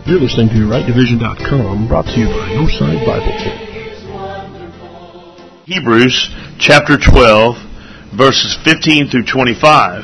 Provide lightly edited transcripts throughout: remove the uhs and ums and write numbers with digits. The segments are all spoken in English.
You're listening to RightDivision.com, brought to you by Northside Bible Church. Hebrews chapter 12, verses 15 through 25.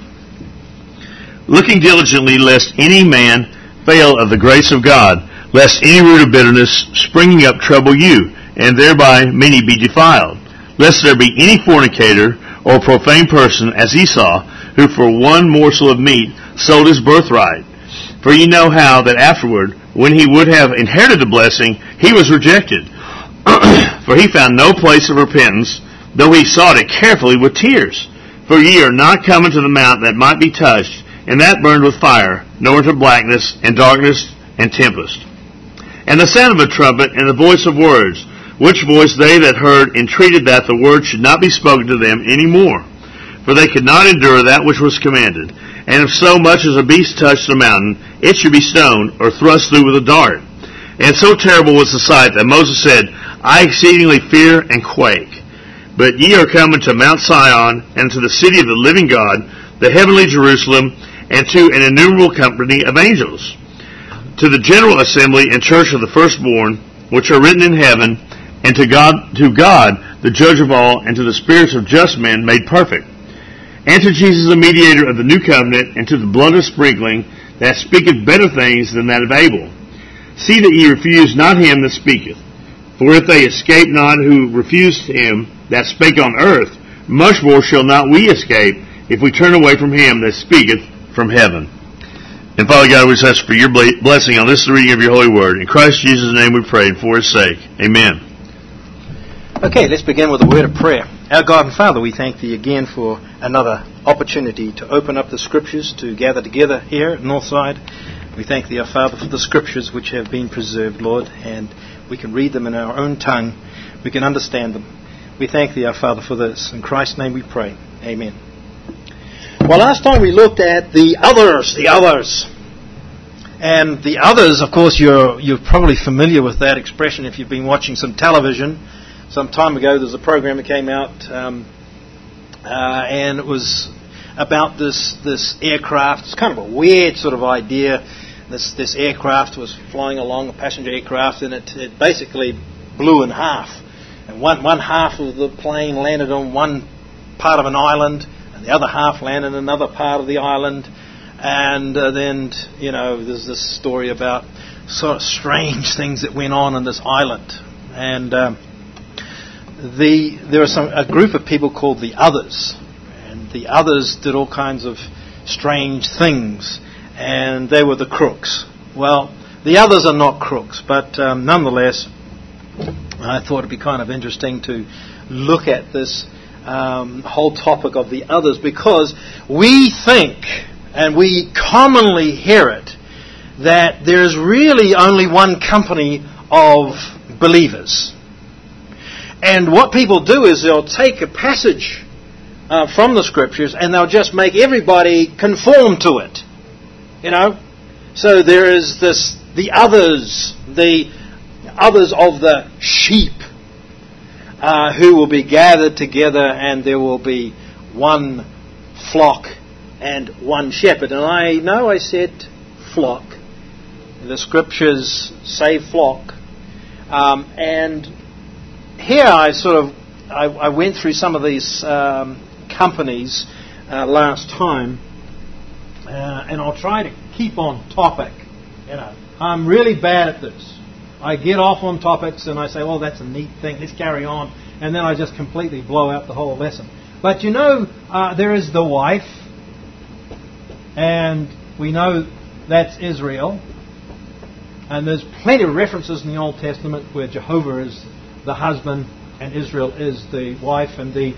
Looking diligently lest any man fail of the grace of God, lest any root of bitterness springing up trouble you, and thereby many be defiled. Lest there be any fornicator or profane person as Esau, who for one morsel of meat sold his birthright. For ye know how that afterward, when he would have inherited the blessing, he was rejected. For he found no place of repentance, though he sought it carefully with tears. For ye are not come into the mount that might be touched, and that burned with fire, nor into blackness, and darkness, and tempest. And the sound of a trumpet, and the voice of words, which voice they that heard entreated that the word should not be spoken to them any more. For they could not endure that which was commanded. And if so much as a beast touched the mountain, it should be stoned, or thrust through with a dart. And so terrible was the sight that Moses said, I exceedingly fear and quake. But ye are come unto Mount Sion, and to the city of the living God, the heavenly Jerusalem, and to an innumerable company of angels, to the general assembly and church of the firstborn, which are written in heaven, and to God, the judge of all, and to the spirits of just men made perfect, and to Jesus the mediator of the new covenant, and to the blood of sprinkling, that speaketh better things than that of Abel. See that ye refuse not him that speaketh. For if they escape not who refused him that spake on earth, much more shall not we escape, if we turn away from him that speaketh from heaven. And Father God, we just ask for your blessing on this reading of your holy word. In Christ Jesus' name we pray, and for his sake. Amen. Okay, let's begin with a word of prayer. Our God and Father, we thank Thee again for another opportunity to open up the Scriptures, to gather together here at Northside. We thank Thee, our Father, for the Scriptures which have been preserved, Lord, and we can read them in our own tongue. We can understand them. We thank Thee, our Father, for this. In Christ's name we pray. Amen. Well, last time we looked at the others. And the others, of course, you're probably familiar with that expression if you've been watching some television. Some time ago, there's a program that came out, and it was about this aircraft. It's kind of a weird sort of idea. This aircraft was flying along, a passenger aircraft, and it basically blew in half. And one half of the plane landed on one part of an island, and the other half landed in another part of the island. And then, there's this story about sort of strange things that went on this island. And there was a group of people called the Others, and the Others did all kinds of strange things, and they were the crooks. Well, the Others are not crooks, but nonetheless, I thought it'd be kind of interesting to look at this whole topic of the Others, because we think, and we commonly hear it, that there's really only one company of believers. And what people do is they'll take a passage from the Scriptures and they'll just make everybody conform to it. So there is the others of the sheep who will be gathered together, and there will be one flock and one shepherd. And I know I said flock. The Scriptures say flock. And here I went through some of these companies last time, and I'll try to keep on topic. I'm really bad at this. I get off on topics and I say, "Oh, that's a neat thing. Let's carry on," and then I just completely blow out the whole lesson. But there is the wife, and we know that's Israel. And there's plenty of references in the Old Testament where Jehovah is the husband and Israel is the wife, and the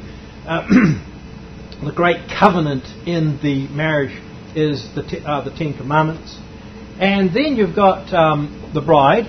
great covenant in the marriage is the Ten Commandments. And then you've got the bride,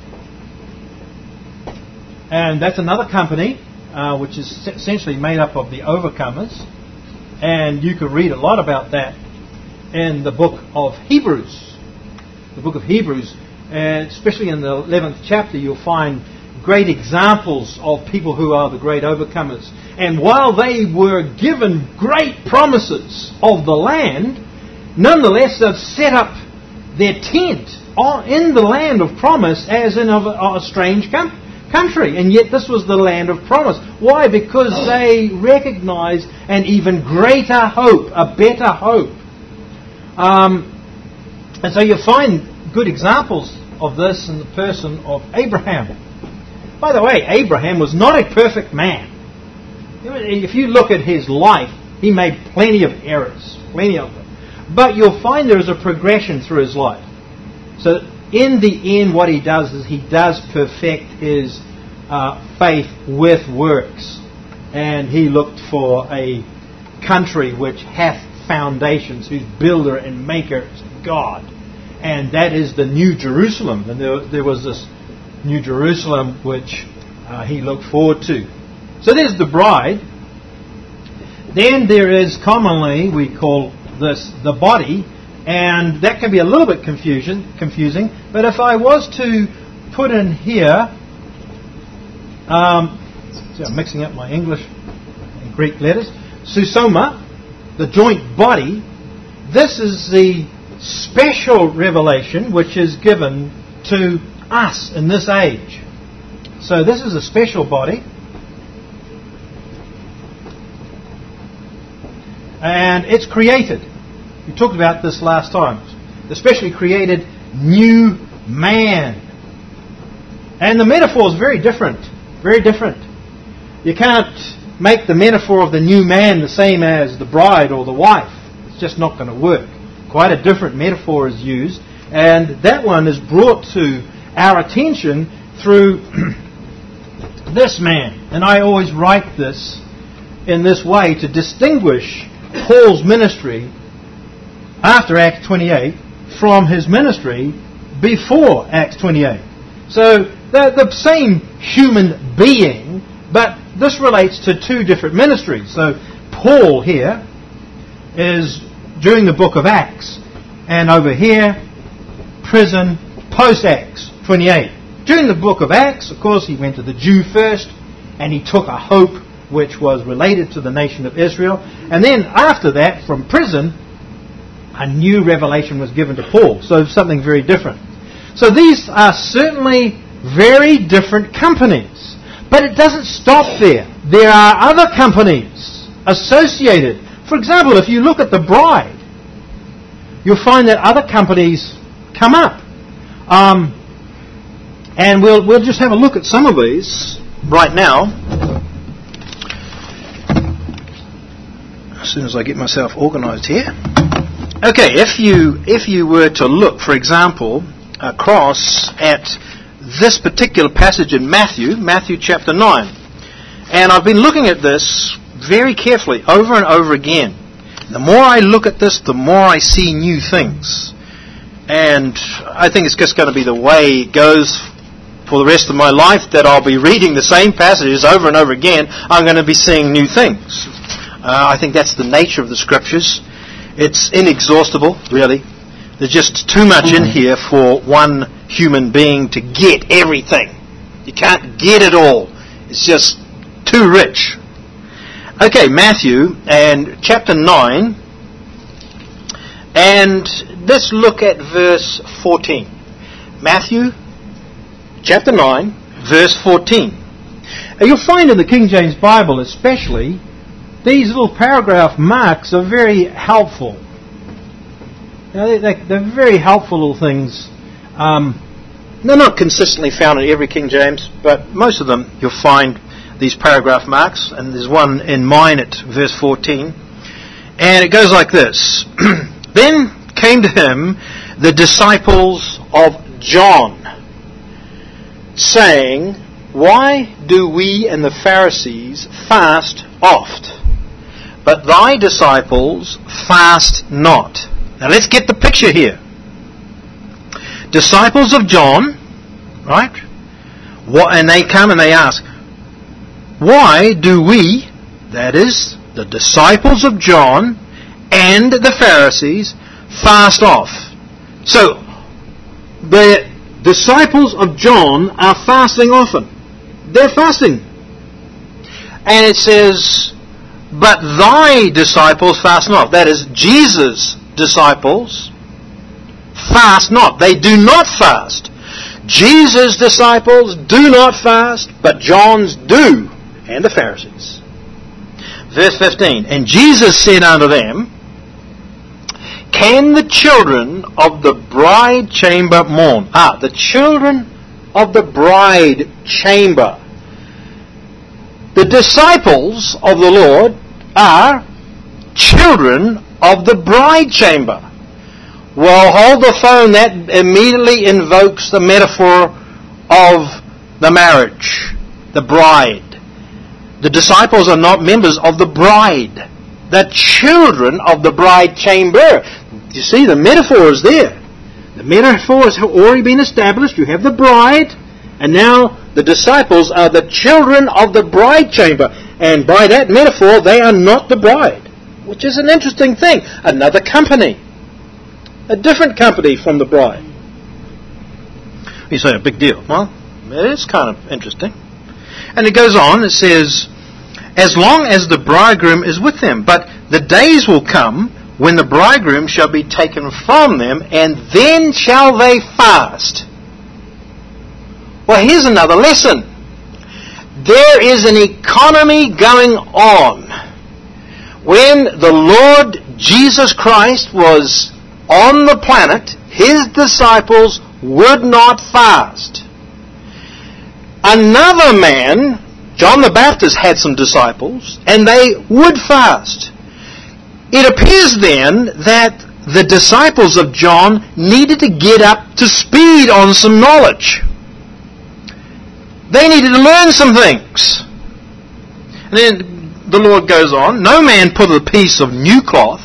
and that's another company which is essentially made up of the overcomers, and you could read a lot about that in the book of Hebrews. The book of Hebrews, and especially in the 11th chapter, you'll find great examples of people who are the great overcomers. And while they were given great promises of the land, nonetheless they've set up their tent in the land of promise as in a strange country. And yet this was the land of promise. Why? Because they recognized an even greater hope, a better hope. And so you find good examples of this in the person of Abraham. By the way, Abraham was not a perfect man. If you look at his life, he made plenty of errors, plenty of them. But you'll find there is a progression through his life. So in the end, what he does is he does perfect his faith with works. And he looked for a country which hath foundations, whose builder and maker is God. And that is the New Jerusalem. And there was this New Jerusalem which he looked forward to. So there's the bride. Then there is commonly, we call this the body. And that can be a little bit confusing. But if I was to put in here, see, I'm mixing up my English and Greek letters. Susoma, the joint body. This is the special revelation which is given to us in this age. So this is a special body. And it's created. We talked about this last time. The specially created new man. And the metaphor is very different. Very different. You can't make the metaphor of the new man the same as the bride or the wife. It's just not going to work. Quite a different metaphor is used. And that one is brought to our attention through this man. And I always write this in this way to distinguish Paul's ministry after Acts 28 from his ministry before Acts 28. So they're the same human being, but this relates to two different ministries. So Paul here is during the book of Acts, and over here, prison post-Acts 28. During the book of Acts, of course, he went to the Jew first, and he took a hope which was related to the nation of Israel. And then after that, from prison, a new revelation was given to Paul. So something very different. So these are certainly very different companies. But it doesn't stop there. There are other companies associated. For example, if you look at the bride, you'll find that other companies come up. And we'll just have a look at some of these right now. As soon as I get myself organized here. Okay, if you were to look, for example, across at this particular passage in Matthew chapter 9. And I've been looking at this very carefully over and over again. The more I look at this, the more I see new things. And I think it's just going to be the way it goes for the rest of my life, that I'll be reading the same passages over and over again. I'm going to be seeing new things. I think that's the nature of the Scriptures. It's inexhaustible, really. There's just too much in here for one human being to get everything. You can't get it all. It's just too rich. Okay, Matthew and chapter 9. And let's look at verse 14. Matthew chapter 9, verse 14. And you'll find in the King James Bible especially, these little paragraph marks are very helpful. They're very helpful little things. They're not consistently found in every King James, but most of them you'll find these paragraph marks. And there's one in mine at verse 14. And it goes like this. Then came to him the disciples of John, saying, Why do we and the Pharisees fast oft, but thy disciples fast not? Now let's get the picture here. Disciples of John, right? And they come and they ask, why do we, that is, the disciples of John and the Pharisees, fast off? So, the disciples of John are fasting often. They're fasting. And it says, but thy disciples fast not. That is, Jesus' disciples fast not. They do not fast. Jesus' disciples do not fast, but John's do, and the Pharisees. Verse 15, and Jesus said unto them, can the children of the bride chamber mourn? The children of the bride chamber. The disciples of the Lord are children of the bride chamber. Well, hold the phone. That immediately invokes the metaphor of the marriage, the bride. The disciples are not members of the bride. The children of the bride chamber. You see, the metaphor is there. The metaphor has already been established. You have the bride, and now the disciples are the children of the bride chamber. And by that metaphor, they are not the bride, which is an interesting thing. Another company. A different company from the bride. You say, a big deal. Well, it is kind of interesting. And it goes on, it says, as long as the bridegroom is with them. But the days will come when the bridegroom shall be taken from them, and then shall they fast. Well, here's another lesson. There is an economy going on. When the Lord Jesus Christ was on the planet, His disciples would not fast. Another man, John the Baptist, had some disciples, and they would fast. It appears then that the disciples of John needed to get up to speed on some knowledge. They needed to learn some things. And then the Lord goes on, no man putteth a piece of new cloth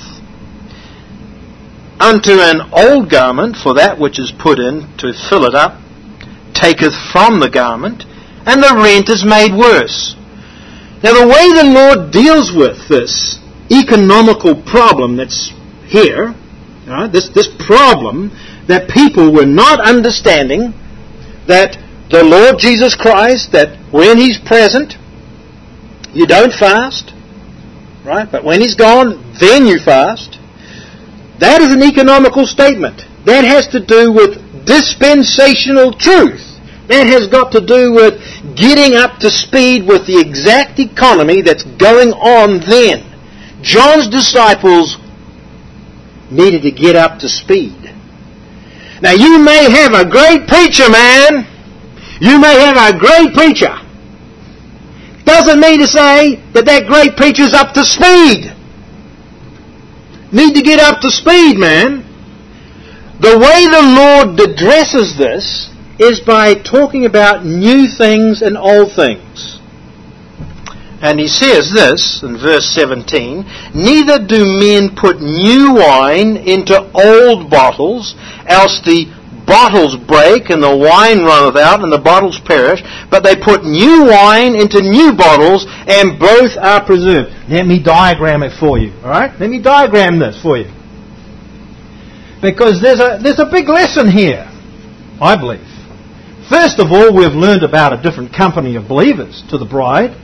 unto an old garment, for that which is put in to fill it up taketh from the garment, and the rent is made worse. Now the way the Lord deals with this economical problem that's here, this problem that people were not understanding, that the Lord Jesus Christ, that when He's present, you don't fast, right? But when He's gone, then you fast. That is an economical statement. That has to do with dispensational truth. That has got to do with getting up to speed with the exact economy that's going on then. John's disciples needed to get up to speed. Now you may have a great preacher, man. You may have a great preacher. Doesn't mean to say that that great preacher's up to speed. Need to get up to speed, man. The way the Lord addresses this is by talking about new things and old things. And He says this in verse 17, neither do men put new wine into old bottles, else the bottles break and the wine runneth out and the bottles perish, but they put new wine into new bottles, and both are preserved. Let me diagram it for you, alright? Let me diagram this for you. Because there's a big lesson here, I believe. First of all, we've learned about a different company of believers to the bride.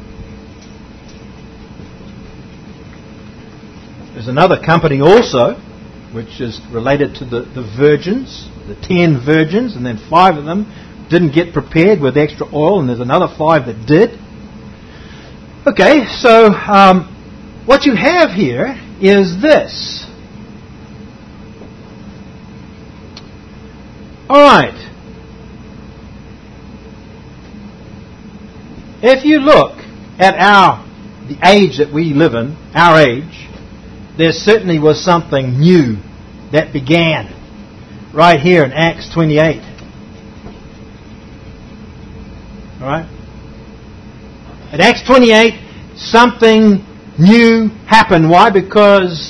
There's another company also, which is related to the virgins, the 10 virgins, and then 5 of them didn't get prepared with extra oil, and there's another 5 that did. Okay, so what you have here is this. Alright. If you look at the age that we live in, our age, there certainly was something new that began right here in Acts 28. Alright? At Acts 28, something new happened. Why? Because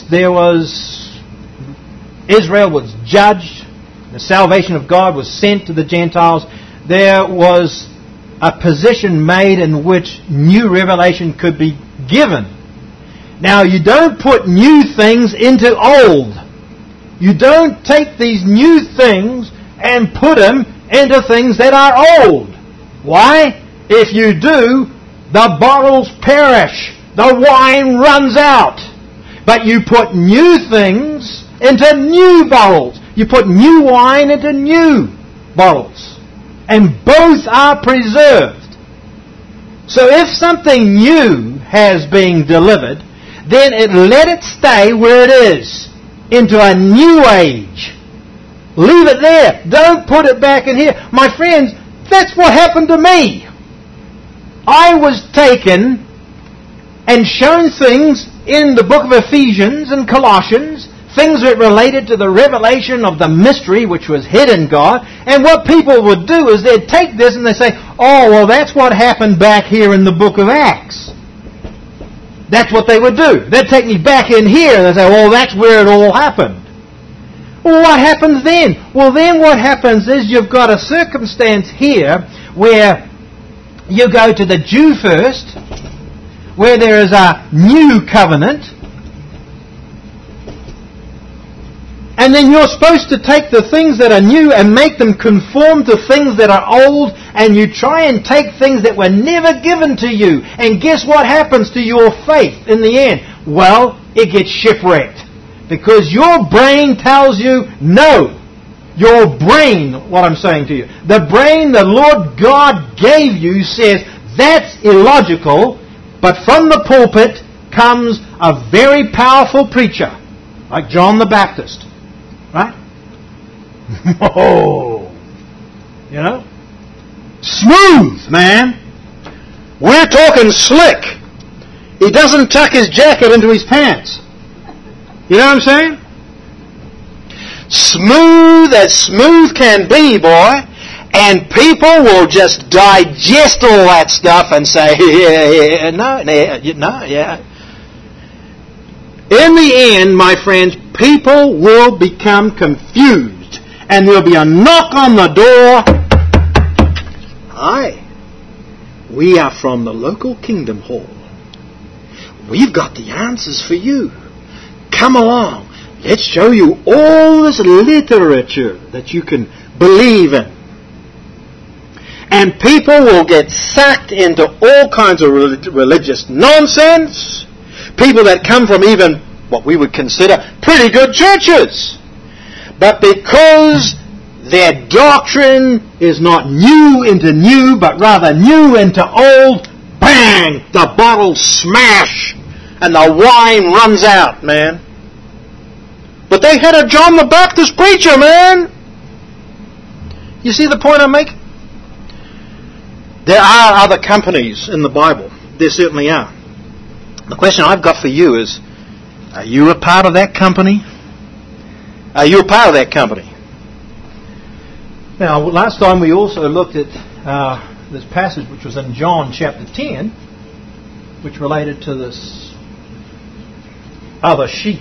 Israel was judged. The salvation of God was sent to the Gentiles. There was a position made in which new revelation could be given. Now, you don't put new things into old. You don't take these new things and put them into things that are old. Why? If you do, the bottles perish. The wine runs out. But you put new things into new bottles. You put new wine into new bottles. And both are preserved. So if something new has been delivered, then let it stay where it is, into a new age. Leave it there. Don't put it back in here. My friends, that's what happened to me. I was taken and shown things in the book of Ephesians and Colossians, things that related to the revelation of the mystery which was hid in God. And what people would do is they'd take this and they'd say, oh, well, that's what happened back here in the book of Acts. That's what they would do. They'd take me back in here and they'd say, well, that's where it all happened. Well, what happens then? Well, then what happens is you've got a circumstance here where you go to the Jew first, where there is a new covenant, and then you're supposed to take the things that are new and make them conform to things that are old, and you try and take things that were never given to you. And guess what happens to your faith in the end? Well, it gets shipwrecked. Because your brain tells you no. Your brain, what I'm saying to you, the brain the Lord God gave you says that's illogical, but from the pulpit comes a very powerful preacher, like John the Baptist. Right? Oh, you know? Smooth, man. We're talking slick. He doesn't tuck his jacket into his pants. You know what I'm saying? Smooth as smooth can be, boy. And people will just digest all that stuff and say, yeah. In the end, my friends, people will become confused. And there'll be a knock on the door. Hi, we are from the local Kingdom Hall. We've got the answers for you. Come along. Let's show you all this literature that you can believe in. And people will get sucked into all kinds of religious nonsense. People that come from even what we would consider pretty good churches. But because their doctrine is not new into new, but rather new into old, bang! The bottles smash and the wine runs out, man. But they had a John the Baptist preacher, man. You see the point I'm making? There are other companies in the Bible. There certainly are. The question I've got for you is, are you a part of that company? Are you a part of that company? Now, last time we also looked at this passage which was in John chapter 10, which related to this other sheep.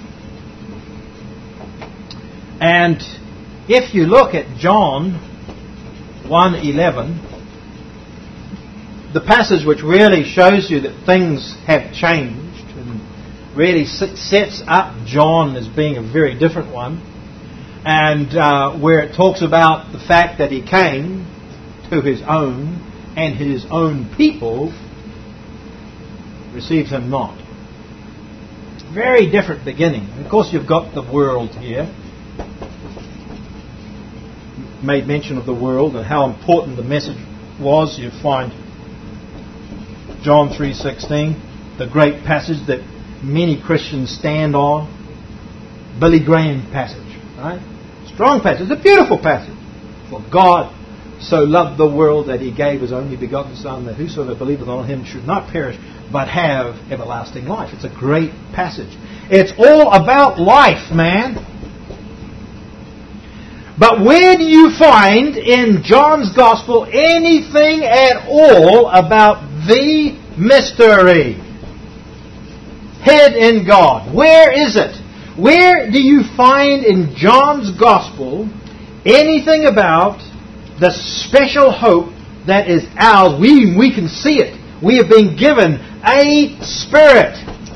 And if you look at John 1:11, the passage which really shows you that things have changed and really sets up John as being a very different one, and where it talks about the fact that he came to his own and his own people received him not. Very different beginning. Of course, you've got the world here. Made mention of the world and how important the message was. You find John 3:16, the great passage that many Christians stand on. Billy Graham passage, right? Strong passage. It's a beautiful passage. For God so loved the world that He gave His only begotten Son, that whosoever believeth on Him should not perish, but have everlasting life. It's a great passage. It's all about life, man. But where do you find in John's Gospel anything at all about the mystery hid in God? Where is it? Where do you find in John's Gospel anything about the special hope that is ours? We can see it. We have been given a Spirit.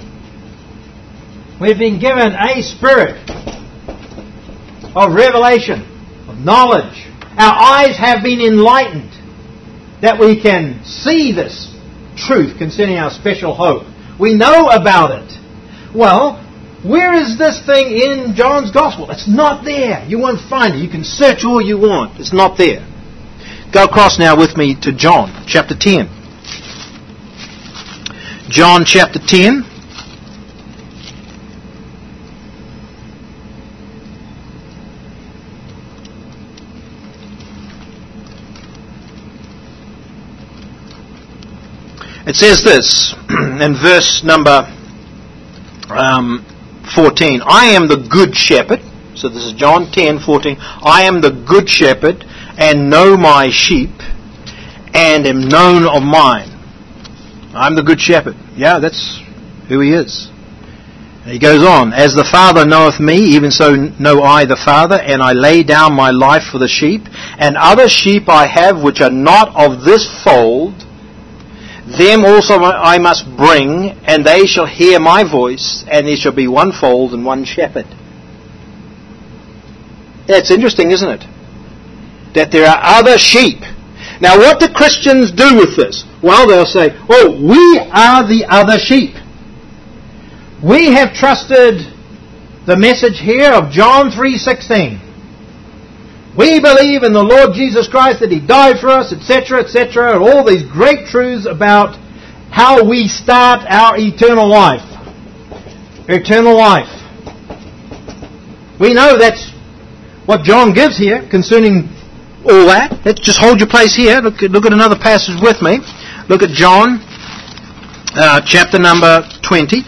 We've been given a Spirit of revelation, of knowledge. Our eyes have been enlightened that we can see this truth concerning our special hope. We know about it. Well, Where is this thing in John's Gospel? It's not there. You won't find it. You can search all you want. It's not there. Go across now with me to John chapter 10. John chapter 10. It says this in verse number 14. I am the good shepherd. So this is John 10:14. I am the good shepherd and know my sheep and am known of mine. I'm the good shepherd. Yeah, that's who he is. And he goes on. As the Father knoweth me, even so know I the Father, and I lay down my life for the sheep. And other sheep I have which are not of this fold, them also I must bring, and they shall hear my voice, and there shall be one fold and one shepherd. That's interesting, isn't it? That there are other sheep. Now what do Christians do with this? Well, they'll say, oh, we are the other sheep. We have trusted the message here of John 3:16. We believe in the Lord Jesus Christ, that He died for us, etc., etc., and all these great truths about how we start our eternal life. Eternal life. We know that's what John gives here concerning all that. Let's just hold your place here. Look at another passage with me. Look at John chapter number 20.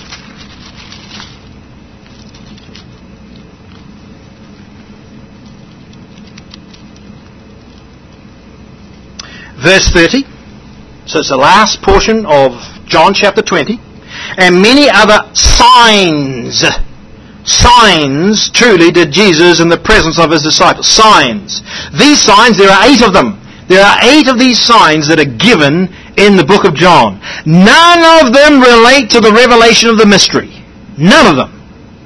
Verse 30. So it's the last portion of John chapter 20. And many other signs truly did Jesus in the presence of His disciples. Signs. These signs, there are 8 of them. There are 8 of these signs that are given in the book of John. None of them relate to the revelation of the mystery. None of them.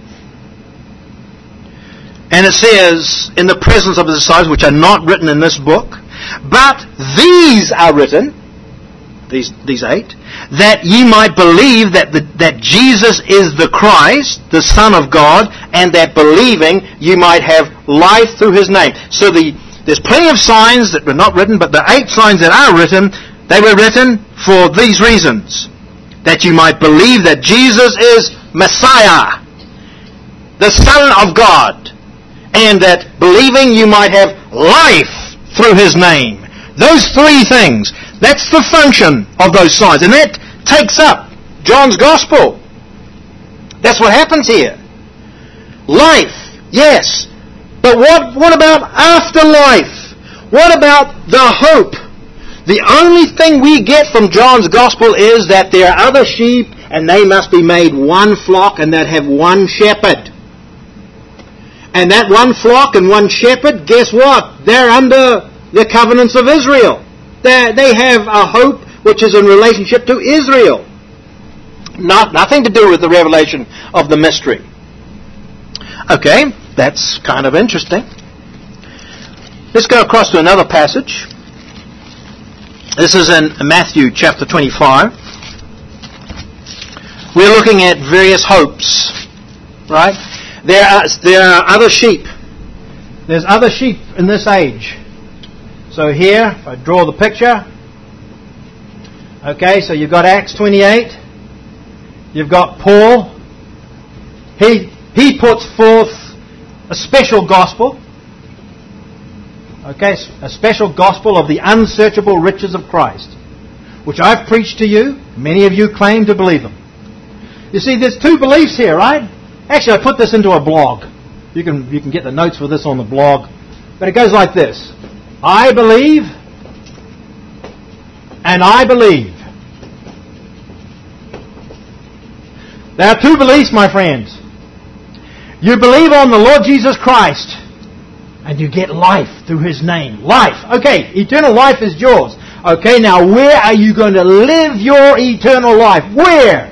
And it says, in the presence of His disciples, which are not written in this book, but these are written, these 8, that ye might believe that Jesus is the Christ, the Son of God, and that believing you might have life through His name. So there's plenty of signs that were not written, but the 8 signs that are written, they were written for these reasons. That you might believe that Jesus is Messiah, the Son of God, and that believing you might have life through His name. Those 3 things. That's the function of those signs. And that takes up John's Gospel. That's what happens here. Life, yes. But what about afterlife? What about the hope? The only thing we get from John's Gospel is that there are other sheep and they must be made one flock and that have one shepherd. And that one flock and one shepherd, guess what? They're under the covenants of Israel. They have a hope which is in relationship to Israel. Nothing to do with the revelation of the mystery. Okay, that's kind of interesting. Let's go across to another passage. This is in Matthew chapter 25. We're looking at various hopes, right? There are other sheep. There's other sheep in this age. So here, if I draw the picture, okay, so you've got Acts 28. You've got Paul. He puts forth a special gospel. Okay, a special gospel of the unsearchable riches of Christ, which I've preached to you. Many of you claim to believe them. You see, there's 2 beliefs here, right? Actually, I put this into a blog. You can get the notes for this on the blog. But it goes like this. I believe, and I believe. There are 2 beliefs, my friends. You believe on the Lord Jesus Christ, and you get life through His name. Life. Okay, eternal life is yours. Okay, now where are you going to live your eternal life? Where?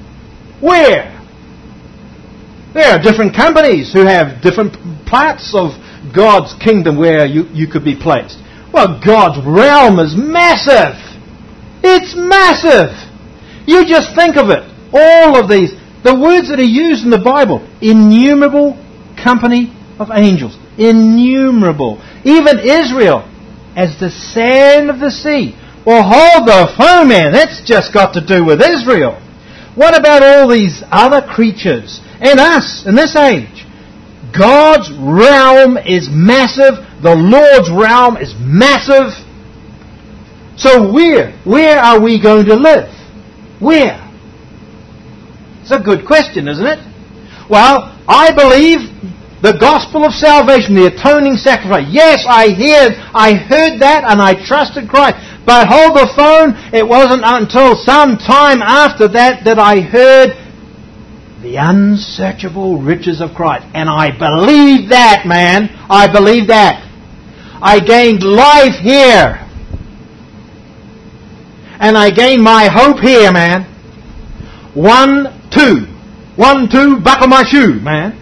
There are different companies who have different parts of God's kingdom where you could be placed. Well, God's realm is massive. It's massive. You just think of it. All of these The words that are used in the Bible, innumerable company of angels. Innumerable. Even Israel, as the sand of the sea. Well, hold the phone, man. That's just got to do with Israel. What about all these other creatures and us in this age? God's realm is massive. The Lord's realm is massive. So where are we going to live? Where? It's a good question, isn't it? Well, I believe the gospel of salvation, the atoning sacrifice. Yes, I heard that and I trusted Christ. But hold the phone, it wasn't until some time after that that I heard the unsearchable riches of Christ. And I believe that, man. I believe that. I gained life here. And I gained my hope here, man. 1, 2. 1, 2, buckle my shoe, man.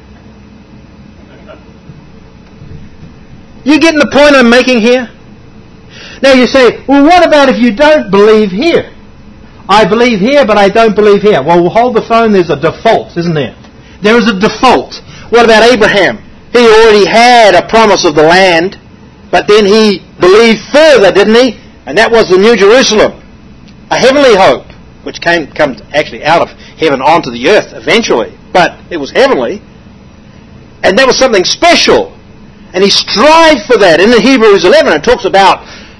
You getting the point I'm making here? Now you say, well, what about if you don't believe here? I believe here, but I don't believe here. Well, hold the phone, there's a default, isn't there? There is a default. What about Abraham? He already had a promise of the land, but then he believed further, didn't he? And that was the New Jerusalem. A heavenly hope, which comes actually out of heaven onto the earth eventually, but it was heavenly. And that was something special. And he strived for that. In the Hebrews 11 it talks about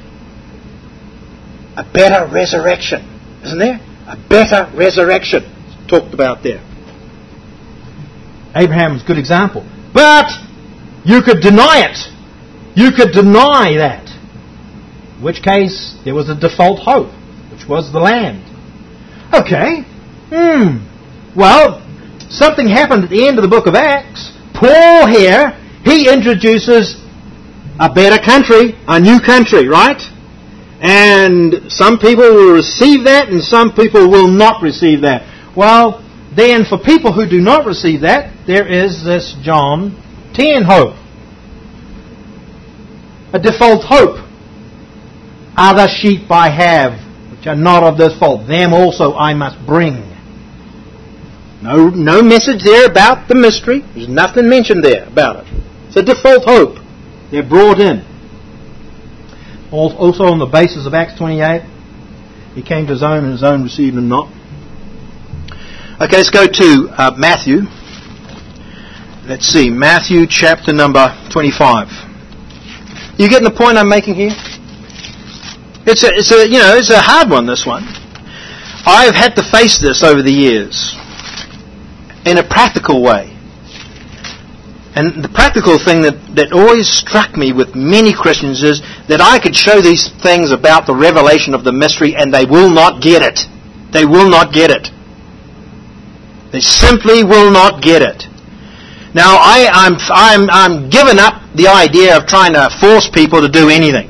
a better resurrection. Isn't there? A better resurrection. It's talked about there. Abraham's a good example. But you could deny it. You could deny that. In which case there was a default hope, which was the land. Okay. Well, something happened at the end of the book of Acts. Paul here, he introduces a better country, a new country, right? And some people will receive that and some people will not receive that. Well, then for people who do not receive that, there is this John 10 hope. A default hope. Other sheep I have, which are not of this fold, them also I must bring. No message there about the mystery. There's nothing mentioned there about it. It's a default hope. They're brought in. Also on the basis of Acts 28, he came to his own and his own received him not. Okay, let's go to Matthew. Let's see, Matthew chapter number 25. You getting the point I'm making here? It's a hard one, this one. I've had to face this over the years in a practical way. And the practical thing that always struck me with many Christians is that I could show these things about the revelation of the mystery and they will not get it. They will not get it. They simply will not get it. Now, I'm giving up the idea of trying to force people to do anything.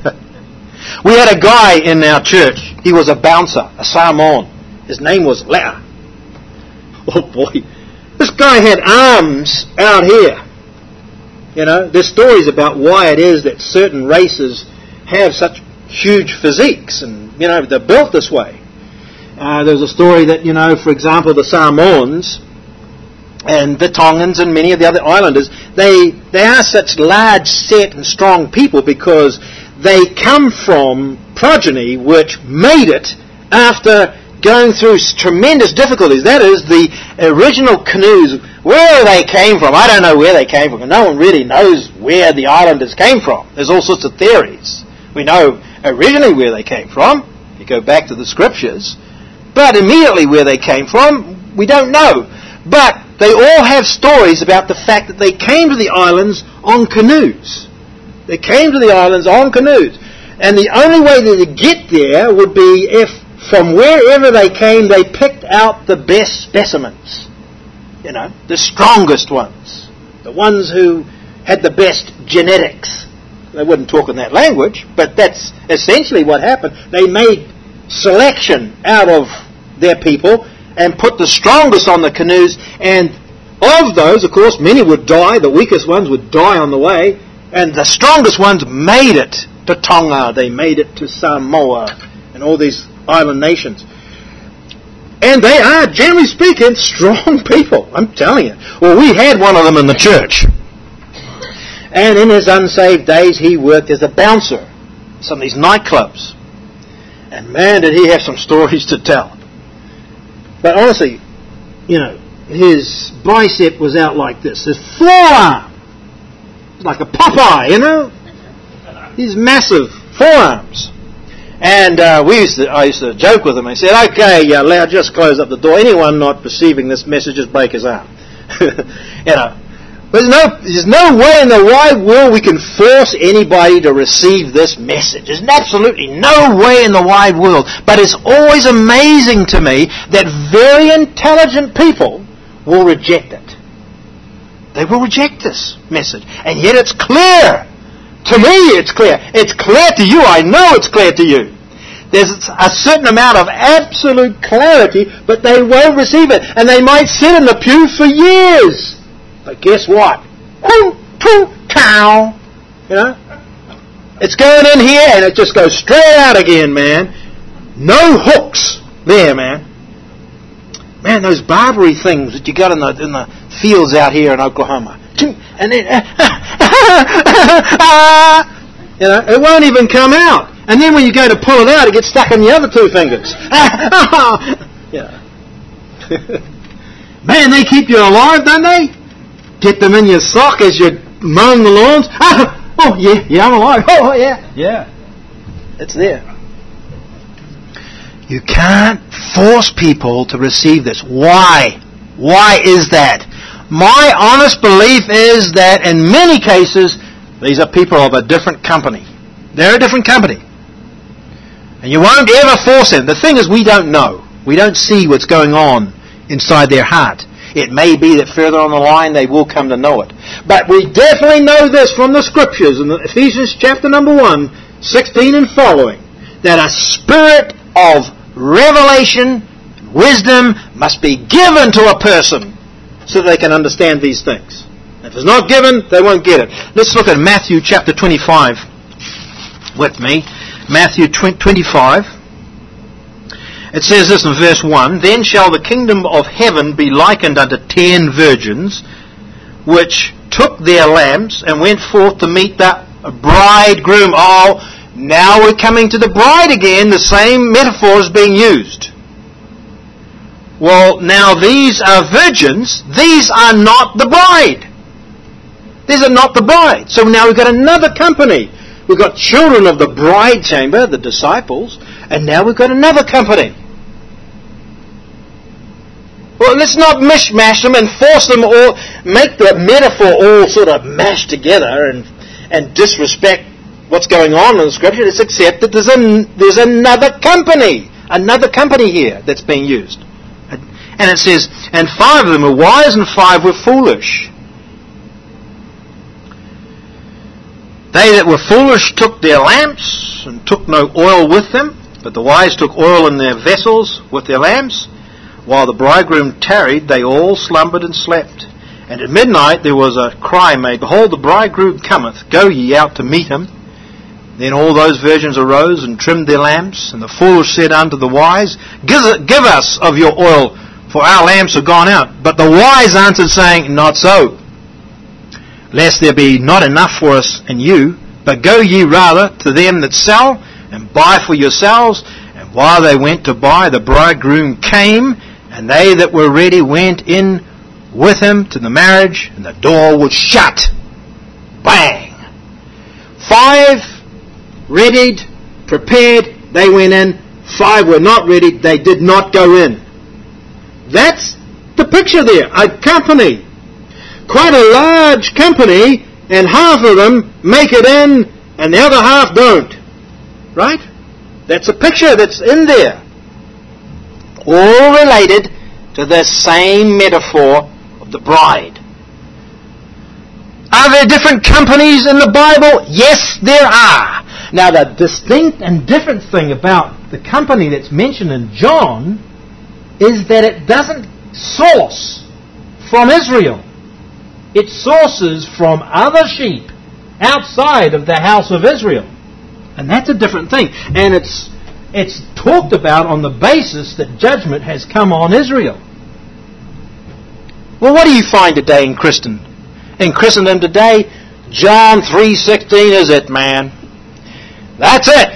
We had a guy in our church. He was a bouncer, a Samoan. His name was Lea. Oh boy. This guy had arms out here. You know, there's stories about why it is that certain races have such huge physiques and, you know, they're built this way. There's a story that, you know, for example, the Samoans and the Tongans and many of the other islanders, they are such large set and strong people because they come from progeny which made it after going through tremendous difficulties. That is, the original canoes, where they came from. I don't know where they came from. No one really knows where the islanders came from. There's all sorts of theories. We know originally where they came from. You go back to the scriptures. But immediately where they came from, we don't know. But they all have stories about the fact that they came to the islands on canoes. They came to the islands on canoes. And the only way that they get there would be if from wherever they came, they picked out the best specimens. You know, the strongest ones. The ones who had the best genetics. They wouldn't talk in that language, but that's essentially what happened. They made selection out of their people and put the strongest on the canoes. And of those, of course, many would die. The weakest ones would die on the way. And the strongest ones made it to Tonga. They made it to Samoa and all these island nations. And they are, generally speaking, strong people. I'm telling you. Well, we had one of them in the church. And in his unsaved days, he worked as a bouncer in some of these nightclubs. And man, did he have some stories to tell. But honestly, his bicep was out like this. His forearm was like a Popeye, These massive forearms. And I used to joke with him. I said, okay, Lau, just close up the door. Anyone not receiving this message, just break his arm. But there's no way in the wide world we can force anybody to receive this message. There's absolutely no way in the wide world. But it's always amazing to me that very intelligent people will reject it. They will reject this message. And yet it's clear. To me, it's clear. It's clear to you. I know it's clear to you. There's a certain amount of absolute clarity, but they won't receive it. And they might sit in the pew for years. But guess what? It's going in here and it just goes straight out again, man. No hooks there, man. Man, those Barbary things that you got in the fields out here in Oklahoma. And then, it won't even come out. And then when you go to pull it out, it gets stuck in the other two fingers. Man, they keep you alive, don't they? Get them in your sock as you're mowing the lawns. Oh, yeah, I'm alive. Oh, yeah. It's there. You can't force people to receive this. Why? Why is that? My honest belief is that in many cases, these are people of a different company. They're a different company. And you won't ever force them. The thing is, we don't know. We don't see what's going on inside their heart. It may be that further on the line they will come to know it. But we definitely know this from the Scriptures in Ephesians chapter number 1, 16 and following, that a spirit of revelation, wisdom must be given to a person so that they can understand these things. If it's not given, they won't get it. Let's look at Matthew chapter 25 with me. Matthew 25. It says this in verse 1, Then shall the kingdom of heaven be likened unto 10 virgins, which took their lamps and went forth to meet the bridegroom. Oh, now we're coming to the bride again. The same metaphor is being used. Well, now these are virgins. These are not the bride. These are not the bride. So now we've got another company. We've got children of the bride chamber, the disciples, and now we've got another company. Well, let's not mishmash them and force them all, make the metaphor all sort of mashed together and disrespect what's going on in the Scripture. Let's accept that there's another company here that's being used. And it says, and 5 of them were wise and 5 were foolish. They that were foolish took their lamps and took no oil with them, but the wise took oil in their vessels with their lamps. While the bridegroom tarried, they all slumbered and slept. And at midnight there was a cry made, Behold, the bridegroom cometh, go ye out to meet him. Then all those virgins arose and trimmed their lamps, and the foolish said unto the wise, Give us of your oil, for our lamps are gone out. But the wise answered, saying, Not so, lest there be not enough for us and you, but go ye rather to them that sell, and buy for yourselves. And while they went to buy, the bridegroom came, and they that were ready went in with him to the marriage, and the door was shut. Bang! 5 readied, prepared, they went in. 5 were not ready, they did not go in. That's the picture there. A company. Quite a large company, and half of them make it in, and the other half don't. Right? That's a picture that's in there. All related to the same metaphor of the bride. Are there different companies in the Bible? Yes, there are. Now, the distinct and different thing about the company that's mentioned in John is that it doesn't source from Israel. It sources from other sheep outside of the house of Israel. And that's a different thing. And it's it's talked about on the basis that judgment has come on Israel. Well, what do you find today in Christendom? In Christendom today, John 3:16 is it, man. That's it.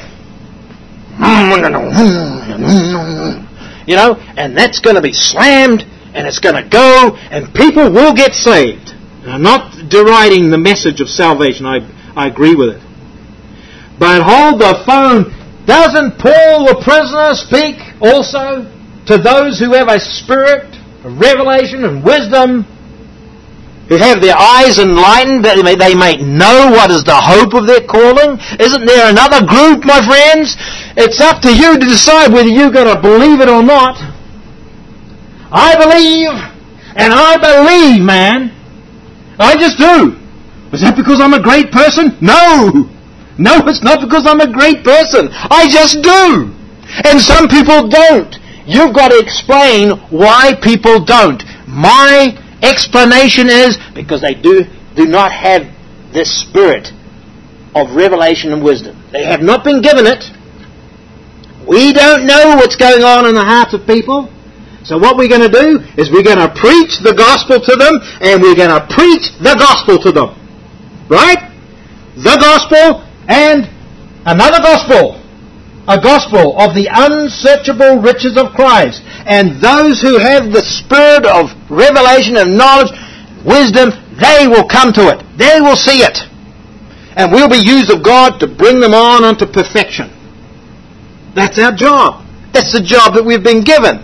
You know, and that's going to be slammed, and it's going to go, and people will get saved. And I'm not deriding the message of salvation. I agree with it. But hold the phone. Doesn't Paul the prisoner speak also to those who have a spirit of revelation and wisdom, who have their eyes enlightened, that they may know what is the hope of their calling? Isn't there another group, my friends? It's up to you to decide whether you're going to believe it or not. I believe, and I believe, man. I just do. Is that because I'm a great person? No! No, it's not because I'm a great person. I just do. And some people don't. You've got to explain why people don't. My explanation is because they do not have this spirit of revelation and wisdom. They have not been given it. We don't know what's going on in the hearts of people. So what we're going to do is we're going to preach the gospel to them, and we're going to preach the gospel to them. Right? The gospel and another gospel. A gospel of the unsearchable riches of Christ. And those who have the spirit of revelation and knowledge, wisdom, they will come to it. They will see it. And we'll be used of God to bring them on unto perfection. That's our job. That's the job that we've been given.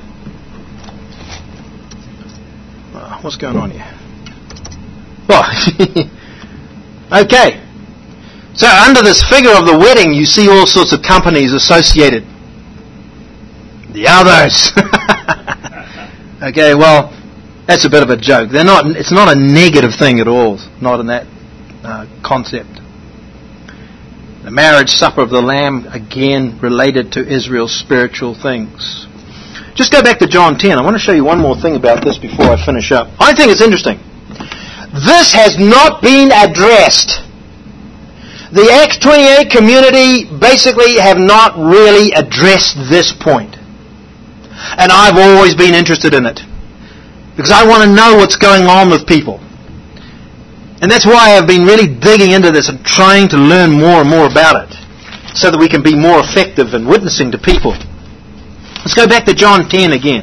What's going on here? Oh, okay. So under this figure of the wedding, you see all sorts of companies associated. The others. Okay, well, that's a bit of a joke. It's not a negative thing at all. Not in that concept. The marriage supper of the Lamb, again, related to Israel's spiritual things. Just go back to John 10. I want to show you one more thing about this before I finish up. I think it's interesting. This has not been addressed. The Acts 28 community basically have not really addressed this point. And I've always been interested in it. Because I want to know what's going on with people. And that's why I've been really digging into this and trying to learn more and more about it. So that we can be more effective in witnessing to people. Let's go back to John 10 again.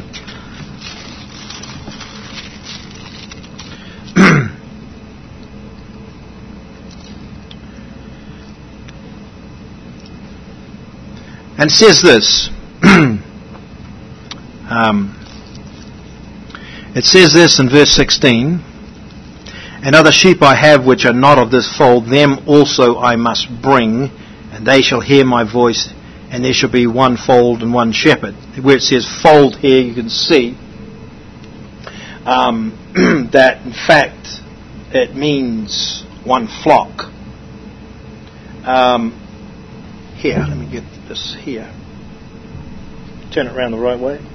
And it says this. It says this in verse 16. And other sheep I have which are not of this fold, them also I must bring, and they shall hear my voice, and there shall be one fold and one shepherd. Where it says fold here, you can see that in fact it means one flock. Here, let me get this here. Turn it around the right way.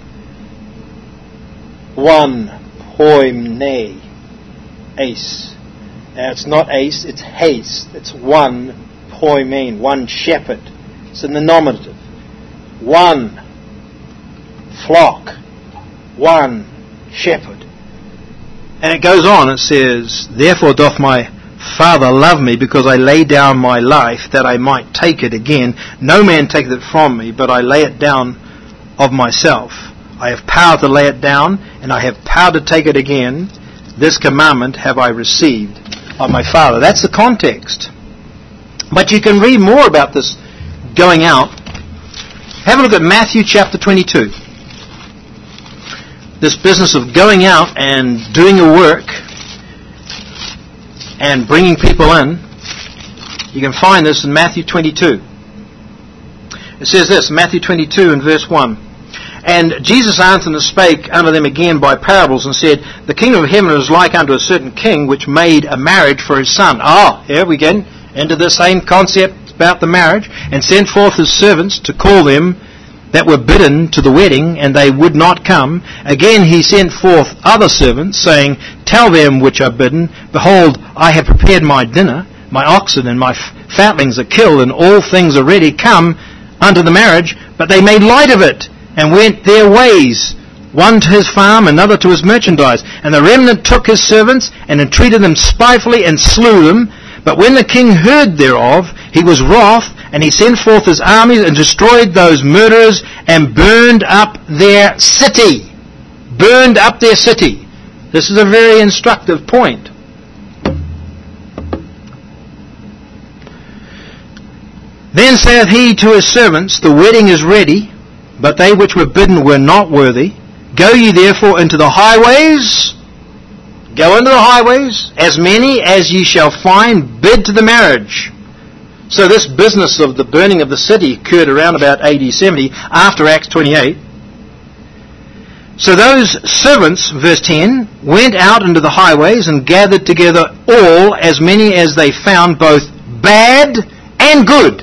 One poimne, ace. Now it's not ace, it's haste. It's one poimen, one shepherd. It's in the nominative. One flock, one shepherd. And it goes on, it says, therefore doth my Father love me, because I lay down my life, that I might take it again. No man taketh it from me, but I lay it down of myself. I have power to lay it down, and I have power to take it again. This commandment have I received of my Father. That's the context. But you can read more about this going out. Have a look at Matthew chapter 22. This business of going out and doing a work and bringing people in. You can find this in Matthew 22. It says this, Matthew 22 and verse 1. And Jesus answered and spake unto them again by parables, and said, the kingdom of heaven is like unto a certain king, which made a marriage for his son. Here we get into the same concept about the marriage, and sent forth his servants to call them that were bidden to the wedding, and they would not come. Again he sent forth other servants, saying, tell them which are bidden, behold, I have prepared my dinner, my oxen and my fatlings are killed, and all things are ready. Come, unto the marriage, but they made light of it, and went their ways, one to his farm, another to his merchandise. And the remnant took his servants, and entreated them spitefully, and slew them. But when the king heard thereof, he was wroth, and he sent forth his armies, and destroyed those murderers, and burned up their city. Burned up their city. This is a very instructive point. Then saith he to his servants, the wedding is ready, but they which were bidden were not worthy. Go ye therefore into the highways, as many as ye shall find, bid to the marriage. So this business of the burning of the city occurred around about AD 70, after Acts 28. So those servants, verse 10, went out into the highways and gathered together all, as many as they found, both bad and good.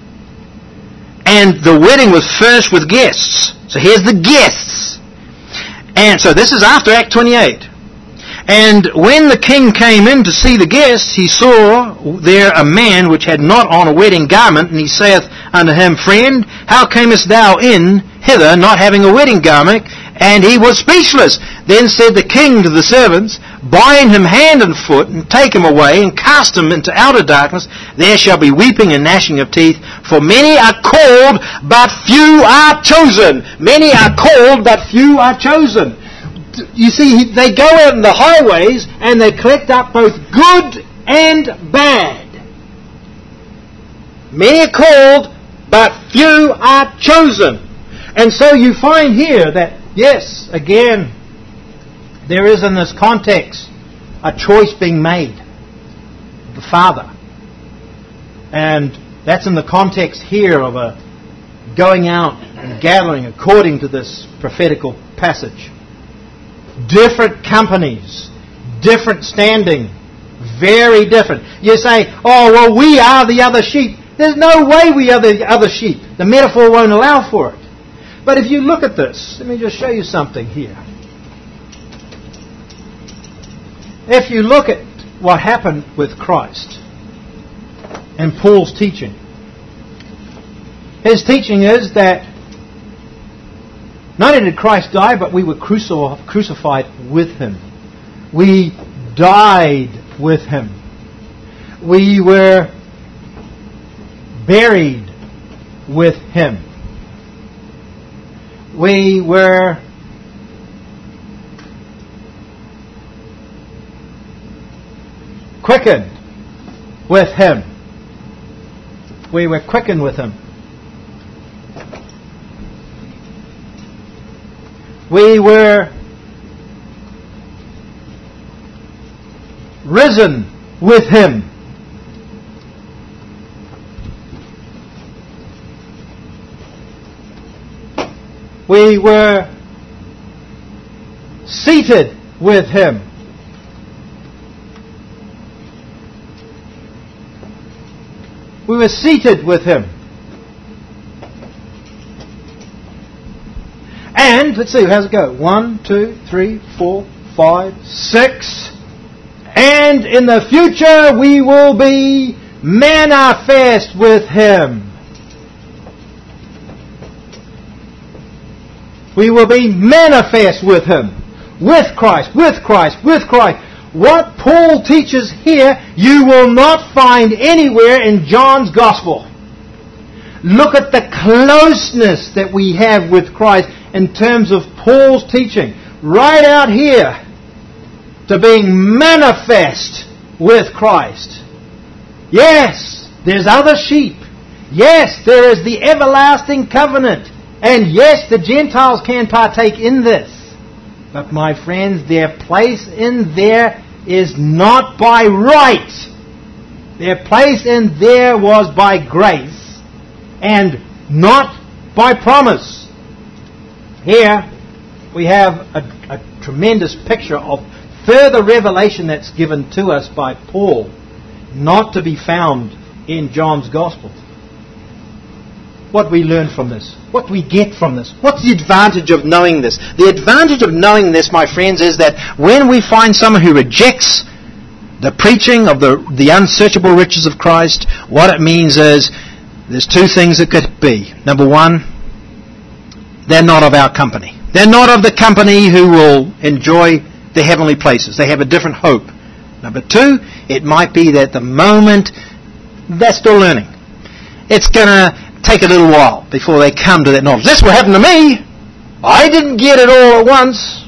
And the wedding was furnished with guests. So here's the guests. And so this is after Act 28. And when the king came in to see the guests, he saw there a man which had not on a wedding garment, and he saith unto him, Friend, how camest thou in hither, not having a wedding garment? And he was speechless. Then said the king to the servants, Bind him hand and foot, and take him away, and cast him into outer darkness. There shall be weeping and gnashing of teeth, for many are called, but few are chosen. Many are called, but few are chosen. You see, they go out in the highways, and they collect up both good and bad. Many are called, but few are chosen. And so you find here that, yes, again, there is in this context a choice being made. The Father. And that's in the context here of a going out and gathering according to this prophetical passage. Different companies, different standing, very different. You say, oh, well, we are the other sheep. There's no way we are the other sheep. The metaphor won't allow for it. But if you look at this, let me just show you something here. If you look at what happened with Christ and Paul's teaching, his teaching is that not only did Christ die, but we were crucified with Him. We died with Him. We were buried with Him. We were quickened with Him. We were quickened with Him. We were risen with Him. We were seated with Him. We were seated with Him. And, let's see, how's it go? 1, 2, 3, 4, 5, 6. And in the future we will be manifest with Him. We will be manifest with Him. With Christ, with Christ, with Christ. What Paul teaches here, you will not find anywhere in John's Gospel. Look at the closeness that we have with Christ in terms of Paul's teaching. Right out here to being manifest with Christ. Yes, there's other sheep. Yes, there is the everlasting covenant. And yes, the Gentiles can partake in this. But my friends, their place in there is not by right. Their place in there was by grace and not by promise. Here we have a tremendous picture of further revelation that's given to us by Paul, not to be found in John's Gospel. What we learn from this? What we get from this? What's the advantage of knowing this? The advantage of knowing this, my friends, is that when we find someone who rejects the preaching of the unsearchable riches of Christ, what it means is There's two things that could be. Number one, they're not of our company. They're not of the company who will enjoy the heavenly places. They have a different hope. Number two, it might be that the moment they're still learning. It's going to take a little while before they come to that knowledge. That's what happened to me. I didn't get it all at once.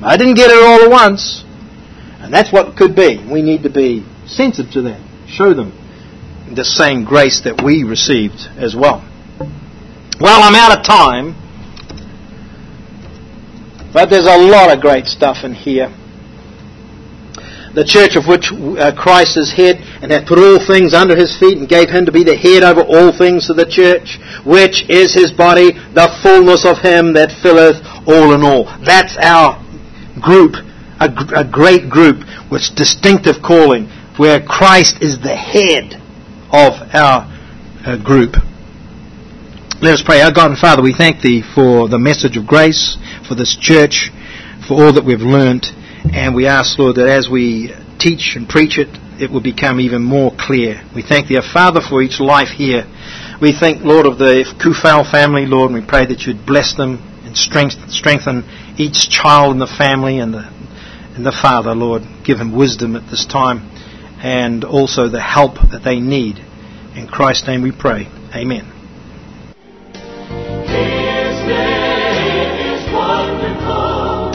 And that's what could be. We need to be sensitive to that. Show them the same grace that we received as well. Well, I'm out of time. But there's a lot of great stuff in here. The church of which Christ is head, and hath put all things under his feet, and gave him to be the head over all things to the church, which is his body, the fullness of him that filleth all in all. That's our group, a great group with distinctive calling, where Christ is the head of our group. Let us pray. Our God and Father, we thank Thee for the message of grace, for this church, for all that we've learnt. And we ask, Lord, that as we teach and preach it, it will become even more clear. We thank Thee, our Father, for each life here. We thank, Lord, of the Kufal family, Lord, and we pray that You'd bless them and strengthen each child in the family and the father, Lord. Give him wisdom at this time and also the help that they need. In Christ's name we pray. Amen. His name is wonderful,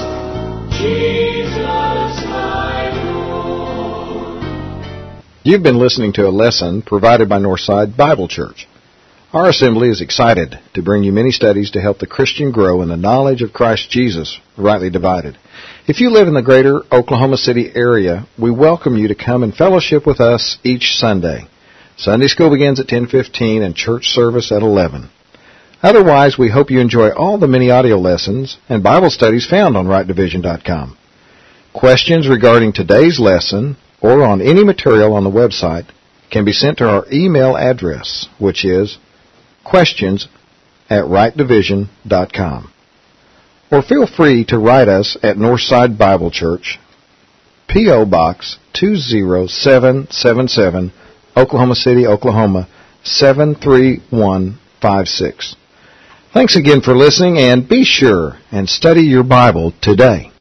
Jesus my Lord. You've been listening to a lesson provided by Northside Bible Church. Our assembly is excited to bring you many studies to help the Christian grow in the knowledge of Christ Jesus, rightly divided. If you live in the greater Oklahoma City area, we welcome you to come and fellowship with us each Sunday. Sunday school begins at 10:15 and church service at 11. Otherwise, we hope you enjoy all the many audio lessons and Bible studies found on rightdivision.com. Questions regarding today's lesson or on any material on the website can be sent to our email address, which is questions@rightdivision.com. Or feel free to write us at Northside Bible Church, P.O. Box 20777, Oklahoma City, Oklahoma 73156. Thanks again for listening, and be sure and study your Bible today.